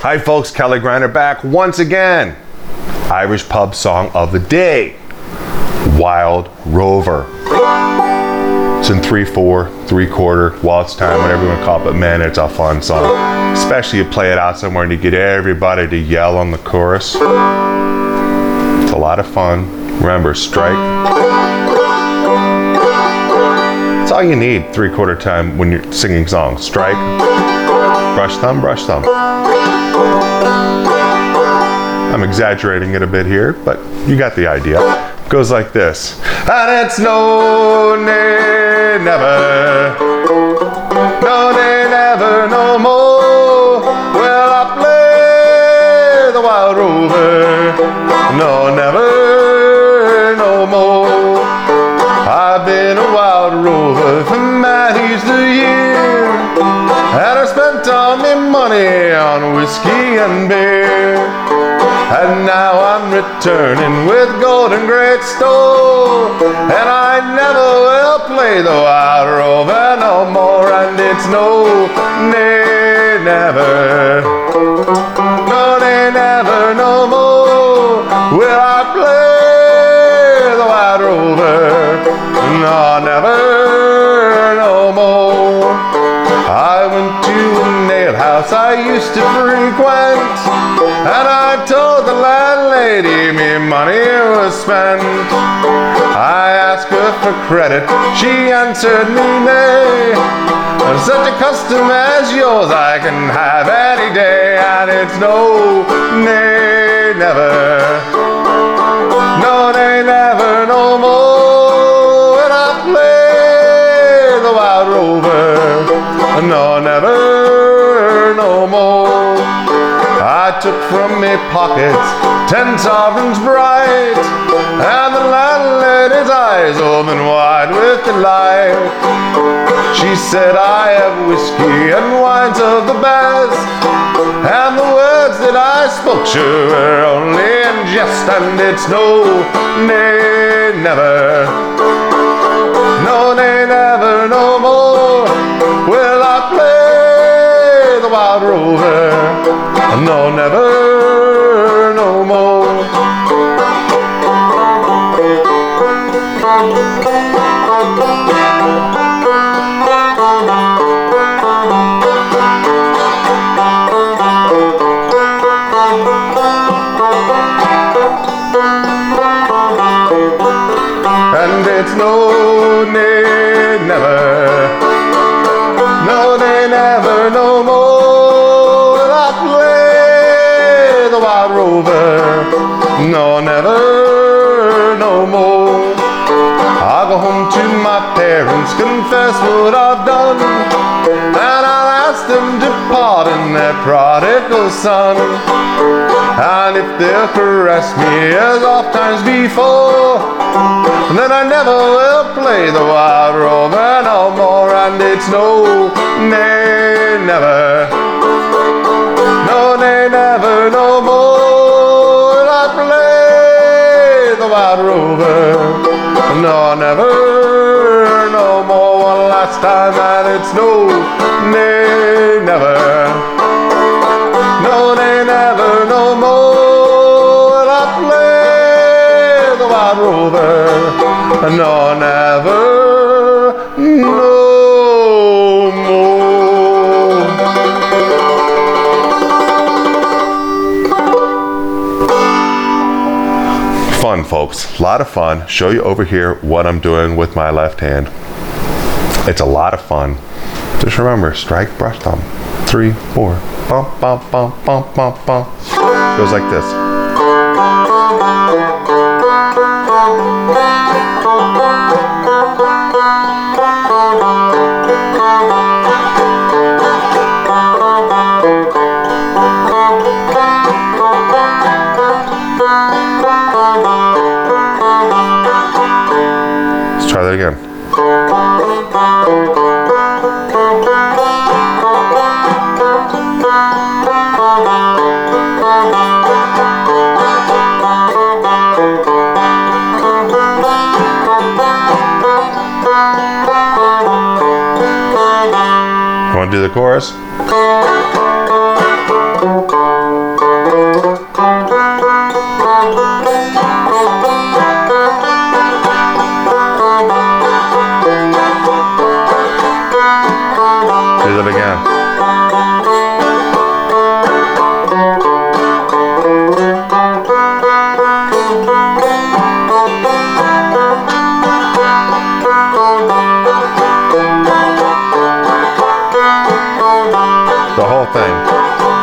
Hi folks, Kelly Grinder back once again. Irish pub song of the day, Wild Rover. It's in 3/4, 3/4, waltz time, whatever you want to call it, but man, it's a fun song. Especially you play it out somewhere and you get everybody to yell on the chorus. It's a lot of fun. Remember, strike. That's all you need 3/4 time when you're singing songs. Strike, brush thumb, brush thumb. I'm exaggerating it a bit here, but you got the idea. It goes like this. And it's no, nay, never. No, nay, never, no more. Will I play the Wild Rover? No, never, no more. I've been a wild rover for many's the year, and I spent all my money on whiskey and beer. And now I'm returning with golden great store, and I never will play the Wild Rover no more. And it's no, nay, never. No, nay, never, no more will I play the Wild Rover. No, never, no more. I went to a nail house I used to frequent, and I told the landlady me money was spent. I asked her for credit, she answered me nay. Such a custom as yours I can have any day. And it's no, nay, never. No, nay, never, no more will I play the Wild Rover. No, never, no more. I took from me pockets 10 sovereigns bright, and the landlady's eyes opened wide with delight. She said, I have whiskey and wines of the best, and the words that I spoke sure were only in jest. And it's no, nay, never. No, nay, never, no more will I play the Wild Rover. No, never, no more. And it's no, nay, never. No, nay, never, no more will I play the Wild Rover. No, never, no more. I'll go home to my parents, confess what I've done, and I'll ask them to pardon their prodigal son. And if they'll caress me as oft times before, then I never will play the Wild Rover no more. And it's no, nay, never. No, nay, never, no more will I play the Wild Rover. No, never, no more. One last time, and it's no, nay, never. No, nay, never, no more will I play the Wild Rover. No, never, no more. Fun, folks. A lot of fun. Show you over here what I'm doing with my left hand. It's a lot of fun. Just remember, strike, brush thumb. 3, 4. Bump, bump, bump, bump, bump, bump. Goes like this. Let's try that again. You want to do the chorus? thing.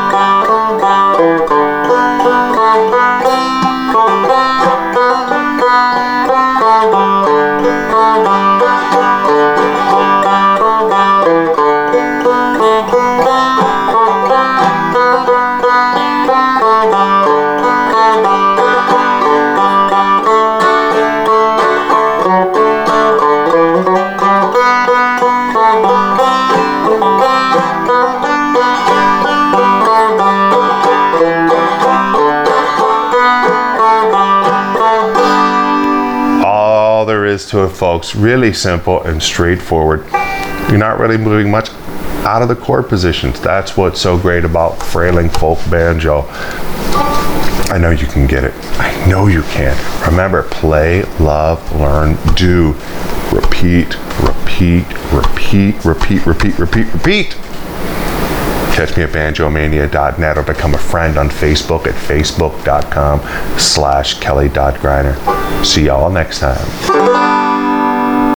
All there is to it, folks. Really simple and straightforward. You're not really moving much out of the chord positions. That's what's so great about Frayling folk banjo. I know you can get it. I know you can. Remember, play, love, learn, do. Repeat, repeat, repeat, repeat, repeat, repeat, repeat. Catch me at banjomania.net or become a friend on Facebook at facebook.com/Kelly.Greiner. See y'all next time.